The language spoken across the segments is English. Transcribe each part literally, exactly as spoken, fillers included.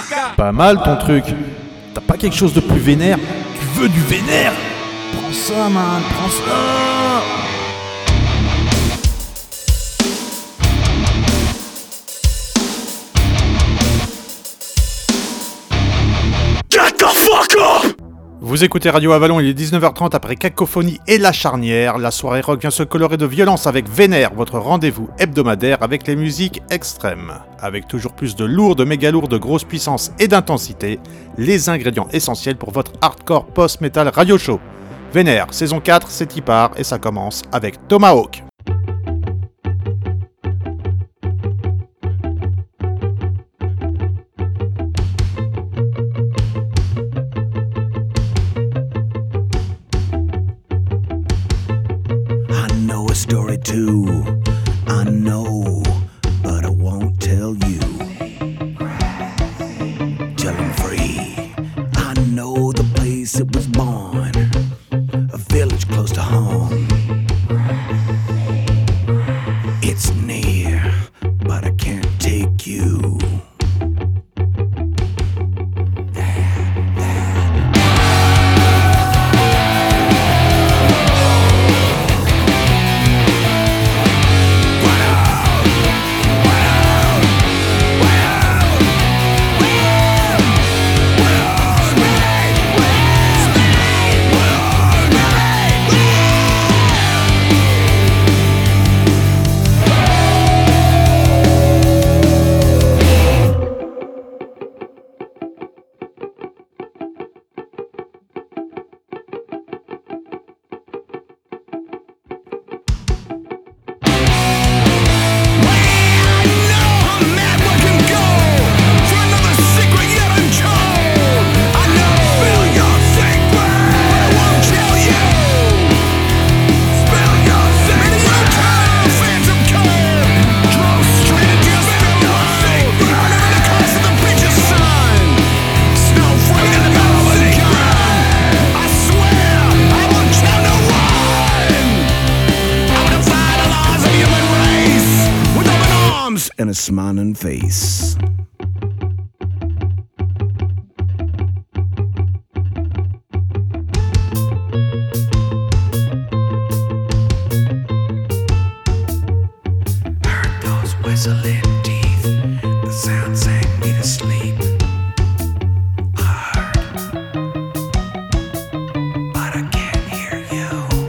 Pas mal ton truc. T'as pas quelque chose de plus vénère? Tu veux du vénère? Prends ça, man, prends ça. Get the fuck up! Vous écoutez Radio Avalon, il est dix-neuf heures trente après Cacophonie et La Charnière. La soirée rock vient se colorer de violence avec Vénère, votre rendez-vous hebdomadaire avec les musiques extrêmes. Avec toujours plus de lourd, de méga lourd, de grosse puissance et d'intensité, les ingrédients essentiels pour votre hardcore post-metal radio show. Vénère, saison quatre, c'est y part et ça commence avec Tomahawk. Story too, I know, but I won't tell you. Till I'm free, I know the place it was born, a village close to home. It's near, but I can't take you. And a smiling face. Heard those whistling teeth, the sound sang me to sleep. I heard, but I can't hear you.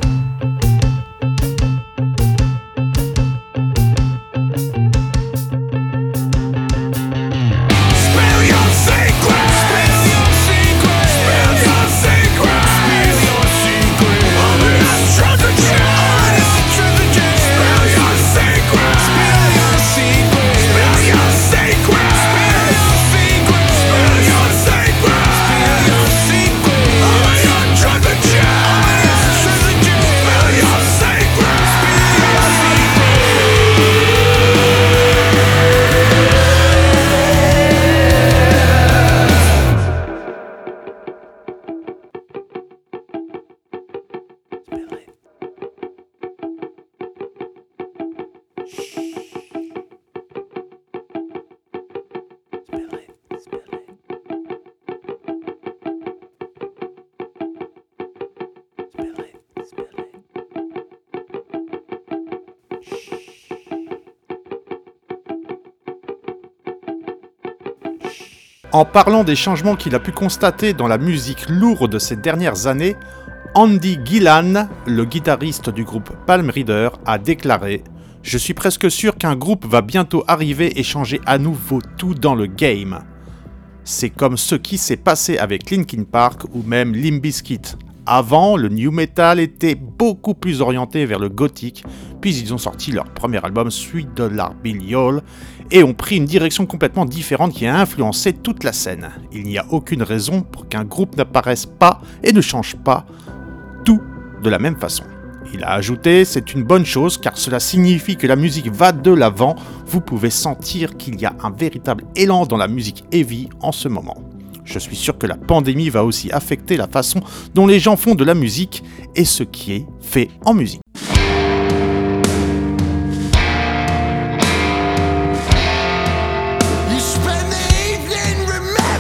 En parlant des changements qu'il a pu constater dans la musique lourde ces dernières années, Andy Gillan, le guitariste du groupe Palm Reader, a déclaré « Je suis presque sûr qu'un groupe va bientôt arriver et changer à nouveau tout dans le game. C'est comme ce qui s'est passé avec Linkin Park ou même Limp Bizkit. Avant, le new metal était beaucoup plus orienté vers le gothique, puis ils ont sorti leur premier album Sweet Dollar Bill Y'all et ont pris une direction complètement différente qui a influencé toute la scène. Il n'y a aucune raison pour qu'un groupe n'apparaisse pas et ne change pas tout de la même façon. Il a ajouté, c'est une bonne chose car cela signifie que la musique va de l'avant, vous pouvez sentir qu'il y a un véritable élan dans la musique heavy en ce moment. Je suis sûr que la pandémie va aussi affecter la façon dont les gens font de la musique et ce qui est fait en musique. You spend the evening remembering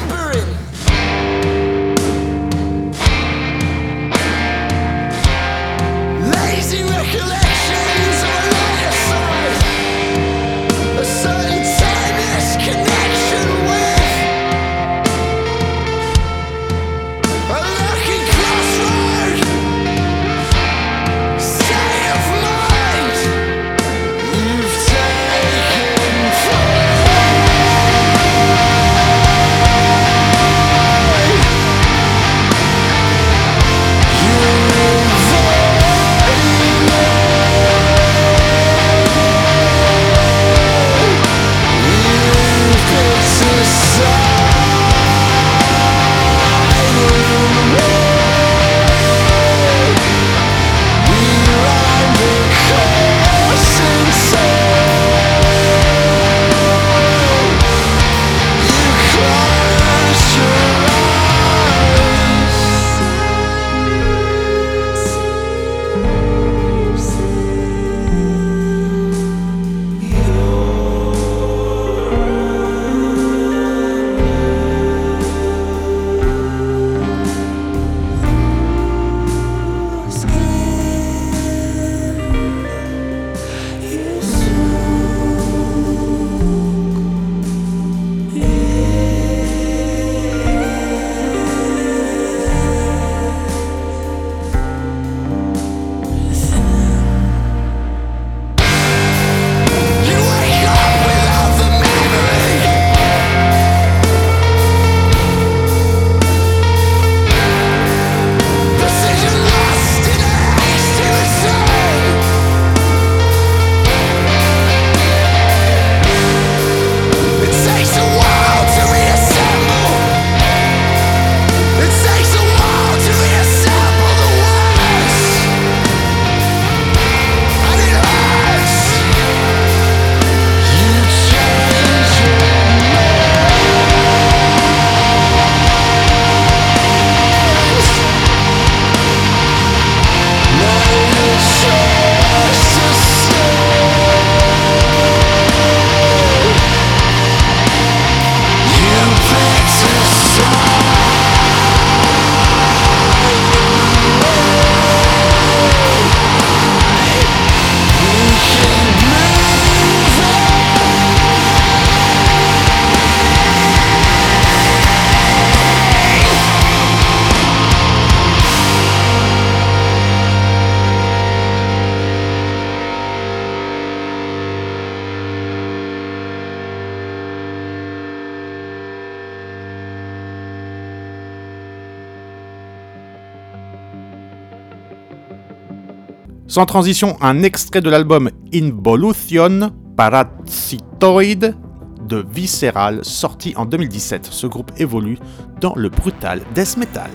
Sans transition, un extrait de l'album Involution Parasitoid de Visceral, sorti en deux mille dix-sept. Ce groupe évolue dans le brutal death metal.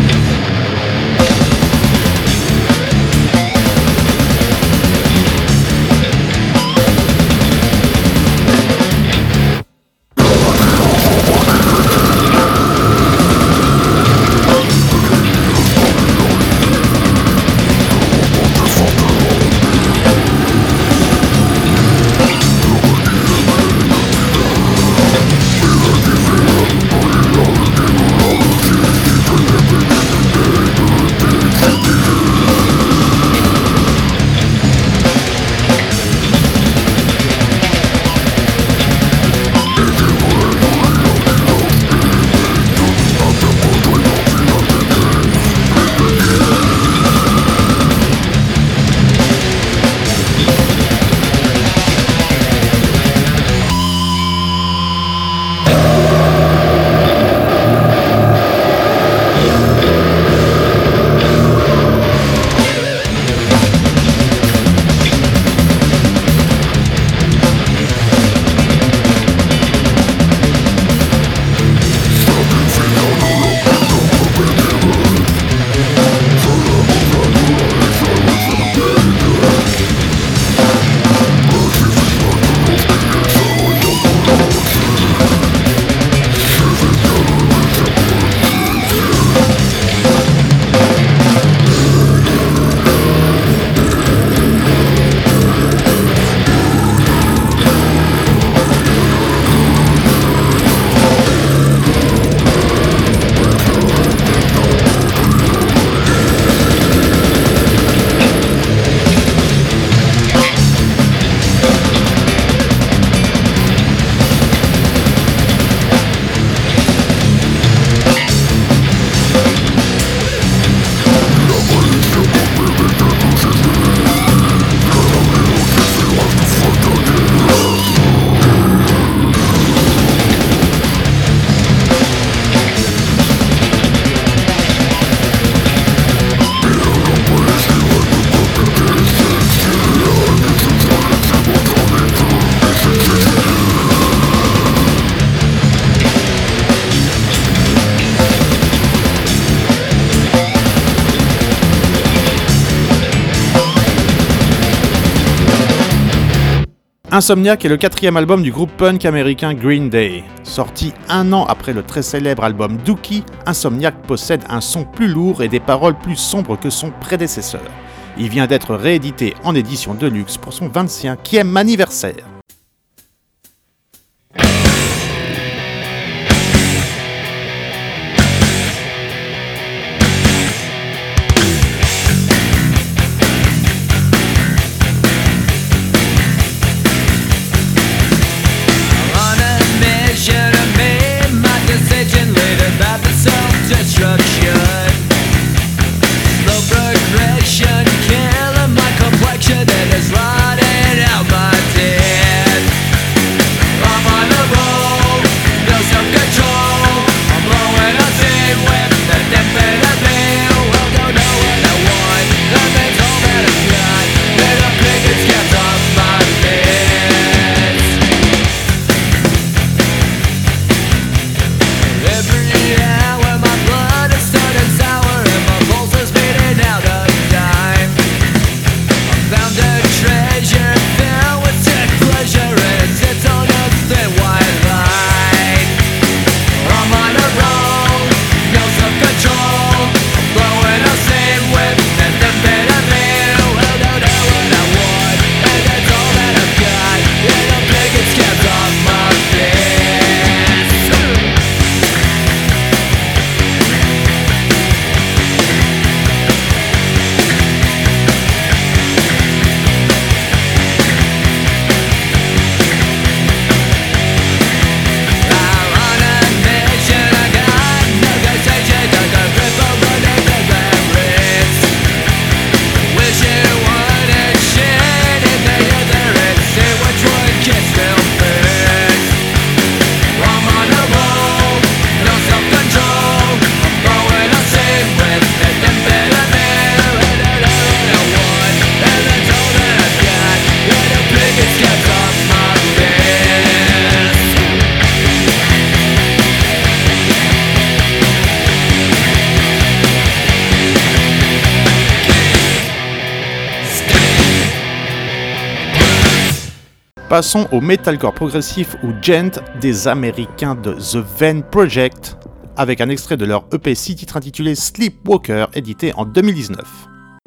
Insomniac est le quatrième album du groupe punk américain Green Day. Sorti un an après le très célèbre album Dookie, Insomniac possède un son plus lourd et des paroles plus sombres que son prédécesseur. Il vient d'être réédité en édition de luxe pour son vingt-cinquième anniversaire. Killing my complexion and it's rotting out my teeth. Passons au metalcore progressif ou gent des Américains de The Venn Project, avec un extrait de leur E P six titres intitulé Sleepwalker, édité en deux mille dix-neuf.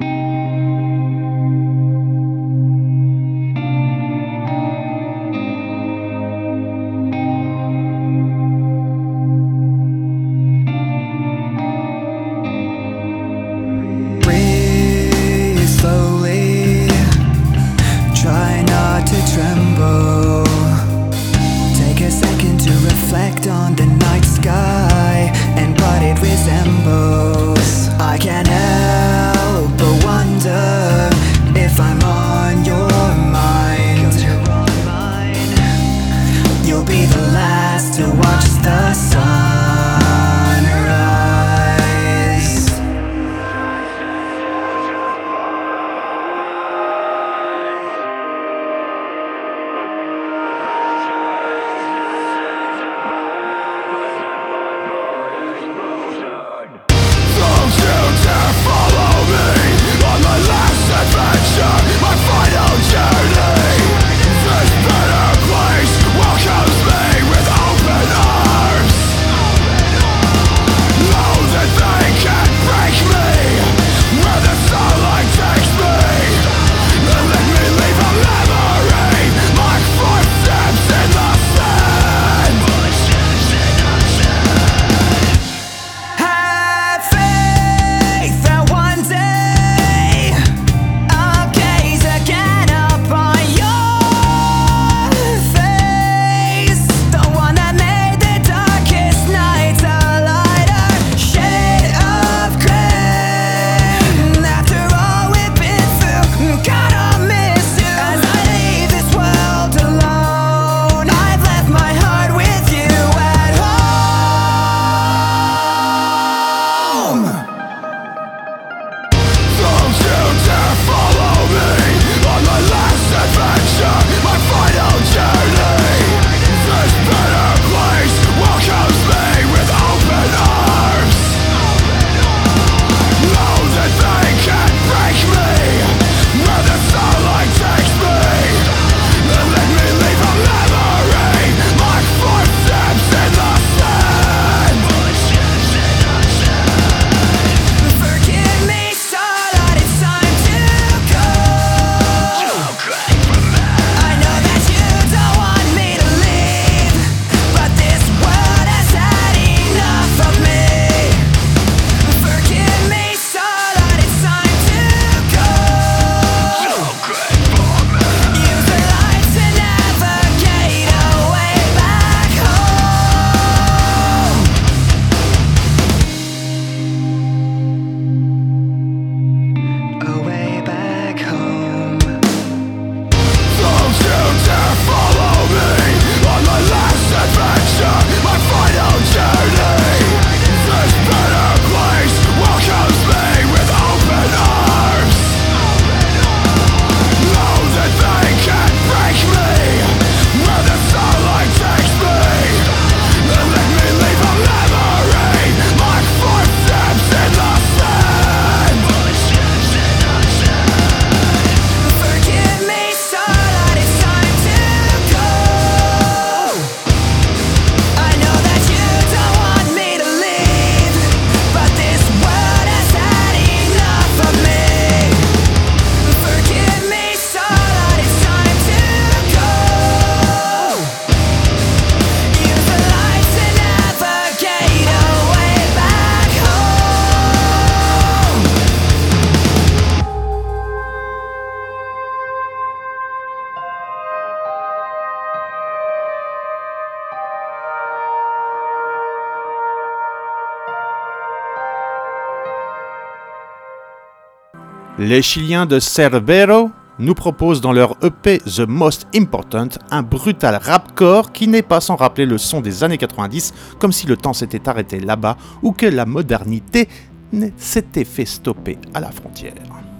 Les Chiliens de Cerbero nous proposent dans leur E P The Most Important un brutal rapcore qui n'est pas sans rappeler le son des années quatre-vingt-dix, comme si le temps s'était arrêté là-bas ou que la modernité s'était fait stopper à la frontière.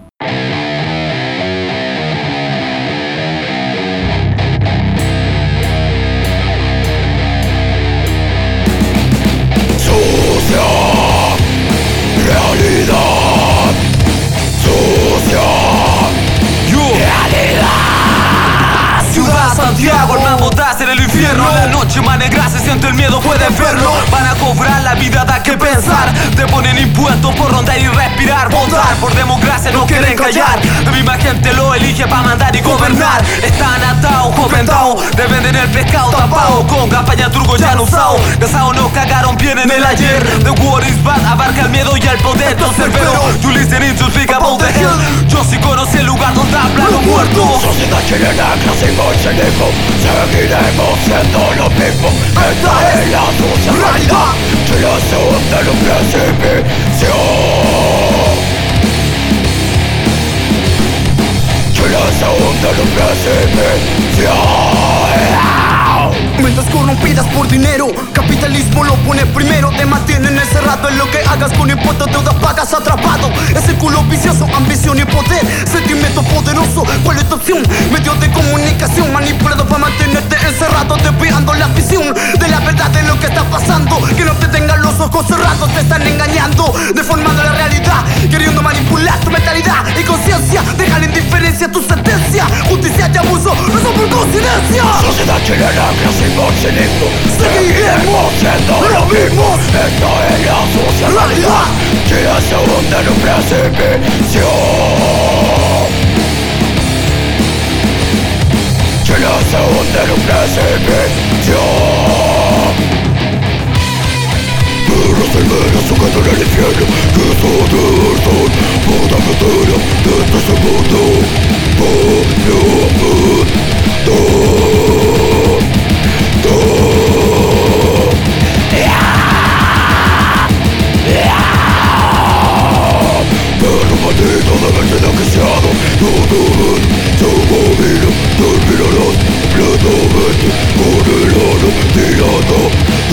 Realidad, sucia, realidad. Ciudad Quema negra, se siente el miedo, puedes verlo. Van a cobrar, la vida da que pensar. Te ponen impuestos por rondar y respirar. Votar por democracia, no quieren callar. La misma gente lo elige para mandar y gobernar. Están atados, comentados, te venden el pescado tapado con campaña truco ya no usado. Casados nos cagaron bien en el ayer. The war is bad, abarca el miedo y el poder. Entonces pero, you listening to speak about the hell. Yo sí conocí el lugar donde hablan los muertos. Sociedad chilena, clase y bolchevismo. Seguiremos siendo lo mismo. Esta es la sucia realidad. Chile se hunde en un precipicio. Chile se hunde en un precipicio. Mentes corrompidas por dinero, capitalismo lo pone primero. Te mantienen encerrado en lo que hagas con impuestos, deuda pagas atrapado. Ese culo vicioso, ambición y poder, sentimiento poderoso. ¿Cuál es tu opción? Medios de comunicación manipulado para mantenerte encerrado, desviando la visión de la verdad de lo que está pasando. Que no te tengan los ojos cerrados, te están engañando, deformando la realidad, queriendo manipular tu mentalidad y conciencia. Deja la indiferencia tu sentencia. Justicia y abuso no son por coincidencia. Sociedad chilena, clase y bolchevismo. Seguiremos siendo lo mismo. Esta es la sucia realidad. Chile se hunde en un precipicio. Chile se hunde en un precipicio. Perros y veras jugando en el infierno. Que poder son puta materia de este mundo. Por Perro maldito debe ser desquiciado. Todo en su vida terminarás completamente con el oro tirado.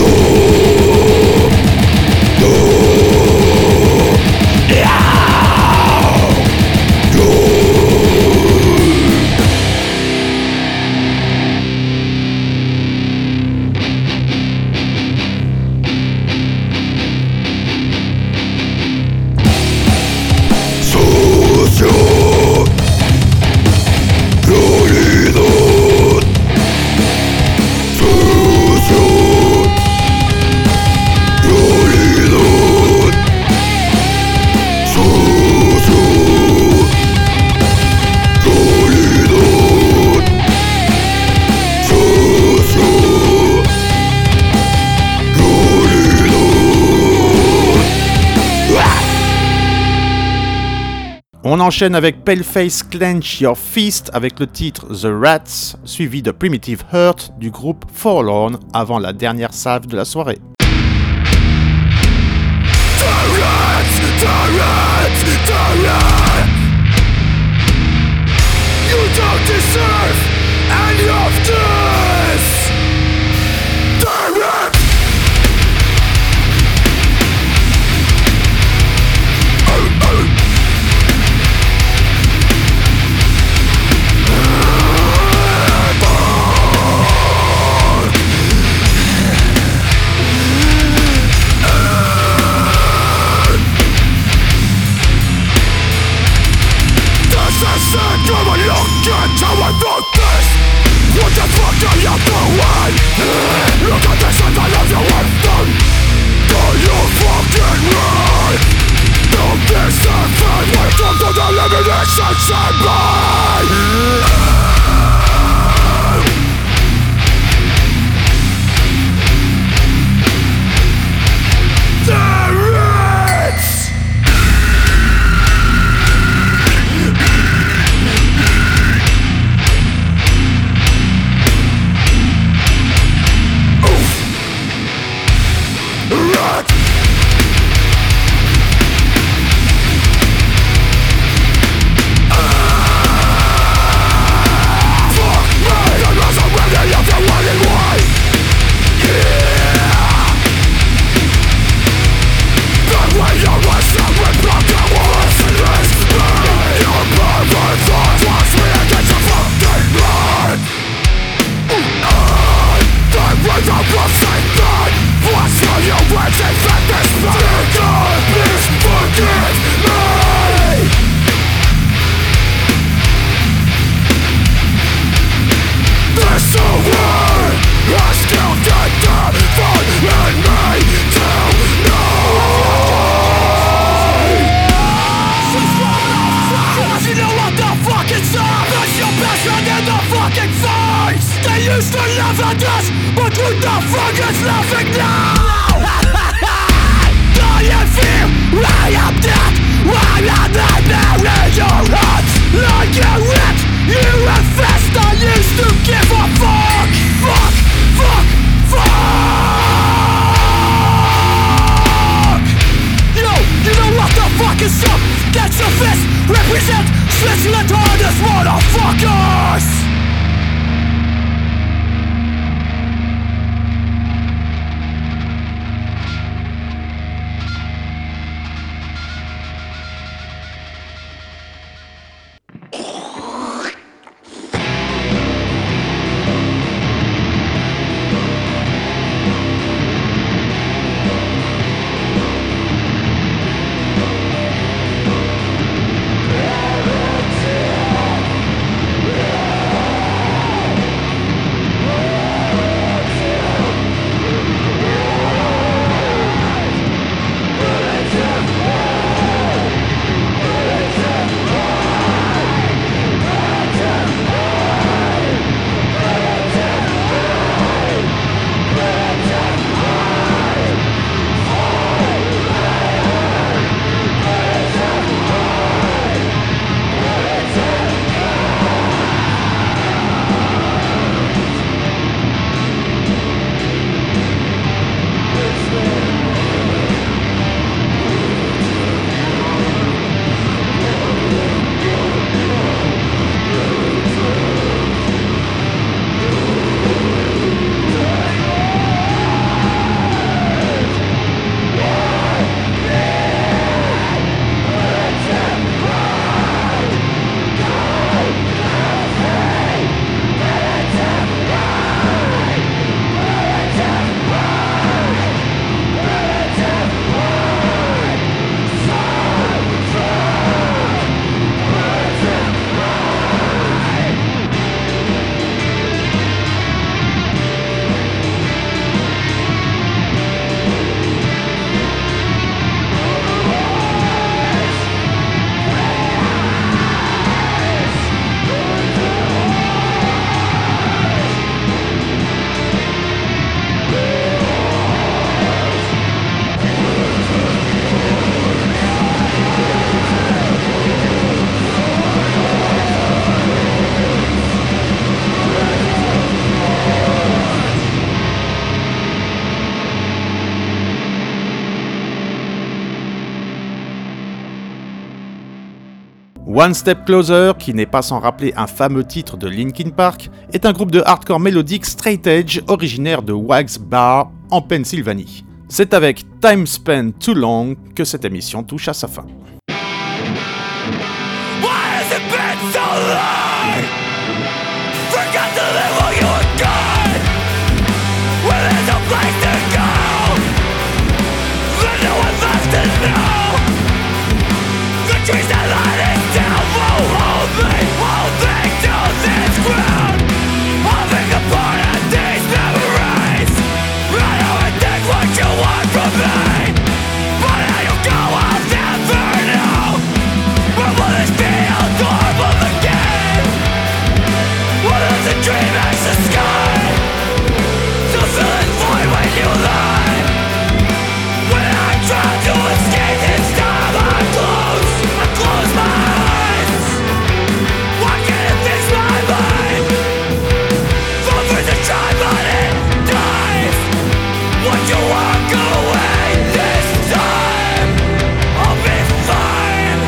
On enchaîne avec Paleface Clench Your Fist avec le titre The Rats, suivi de Primitive Hurt du groupe Forlorn avant la dernière salve de la soirée. The rats, the rats, the rats. You don't deserve any of this. The rats. Oh, oh. Come on, look at how I wrote this. What the fuck are you doing? Look at this and I love you with them. Do you fucking right? Don't be surfing. Welcome to the elimination chamber. This away, I still die. fucking stuff. Get your fist, represent, switch the hardest motherfuckers. One Step Closer, qui n'est pas sans rappeler un fameux titre de Linkin Park, est un groupe de hardcore mélodique straight edge originaire de Wags Bar en Pennsylvanie. C'est avec Time Spent Too Long que cette émission touche à sa fin. Why has it been so long? Forgot to live while you were gone. Where there's no place to go, but no one left to know. The trees that light it down won't hold me, hold me to this ground. I'll pick apart at these memories. I know I take what you want from me, but how you go I'll never know. Or will this be a normal again? What is a dream as the sky? To fill this void when you lie. When I try to escape this time I close, I close my eyes. Why can't it fix my mind? Fall for the try but it dies. Would you walk away this time? I'll be fine.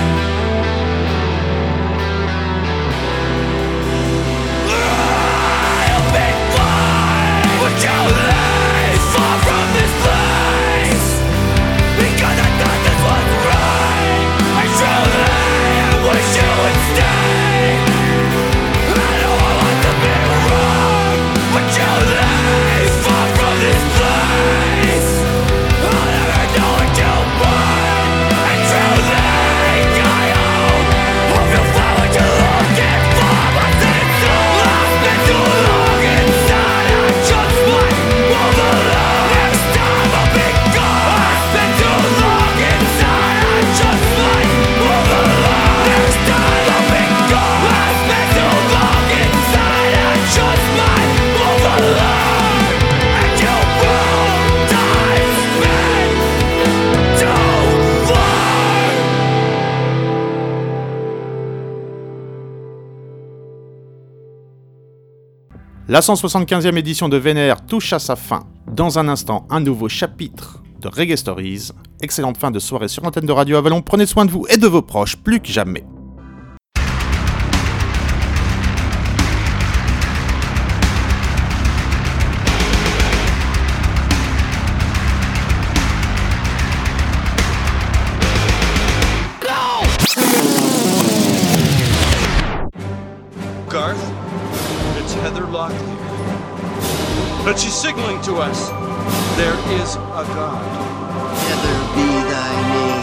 I'll be fine. Would you leave far from this place? Because I thought this was right. I truly wish you would stay. I know I want to be wrong. Would you leave far from this place? I'll never know what you want. I truly I hope hope you'll find what you're looking for. But it's so lost, been too long inside. I just might move along. Next time I'll be gone. It's been too long inside. I just might move along. Next time I'll be gone. It's been too long inside. I just might move along. And you won't die spent too long. La cent soixante-quinzième édition de Vénère touche à sa fin. Dans un instant, un nouveau chapitre de Reggae Stories. Excellente fin de soirée sur l'antenne de Radio Avalon. Prenez soin de vous et de vos proches, plus que jamais. Garth, it's Heather Locklear. But she's signaling to us there is a God. Heather be thy name.